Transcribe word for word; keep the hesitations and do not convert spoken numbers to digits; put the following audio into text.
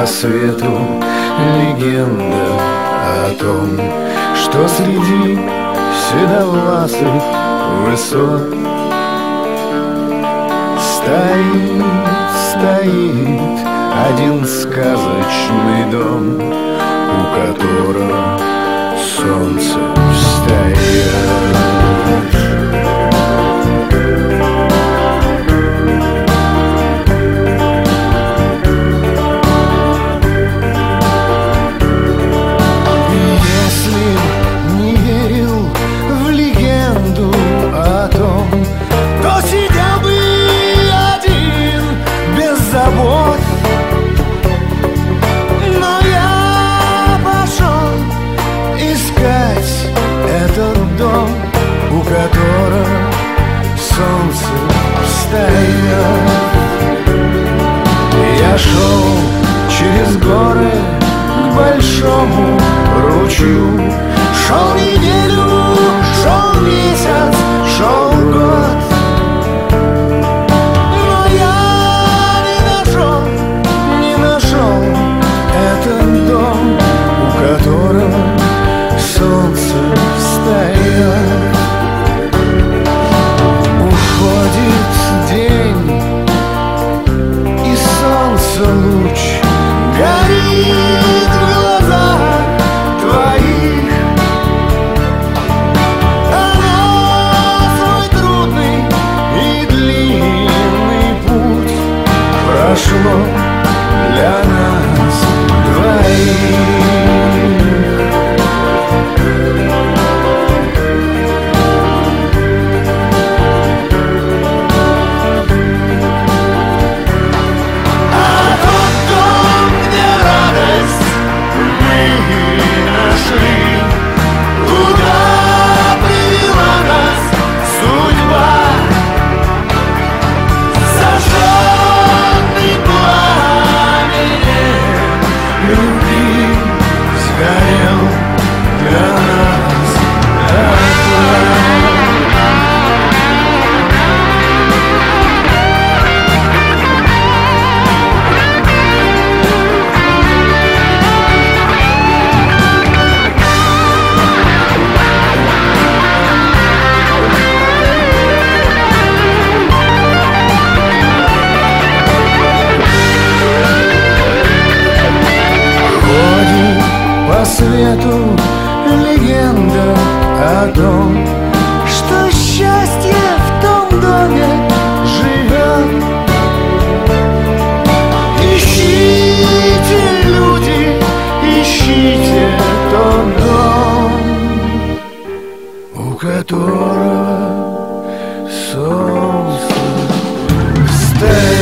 по свету легенда о том, что среди седовласых высот стоит, стоит один сказочный дом, у которого солнце встает. Этот дом, у которого солнце встает. Я шел через горы к большому ручью, шел неделю, шел месяц, шел год, но я не нашел, не нашел этот дом, у которого солнце встает. Уходит день, и солнце луч горит в глазах твоих. Оно свой трудный и длинный путь прошло для нас двоих. По свету легенда о том, что счастье в том доме живет. Ищите, люди, ищите тот дом, у которого солнце встает.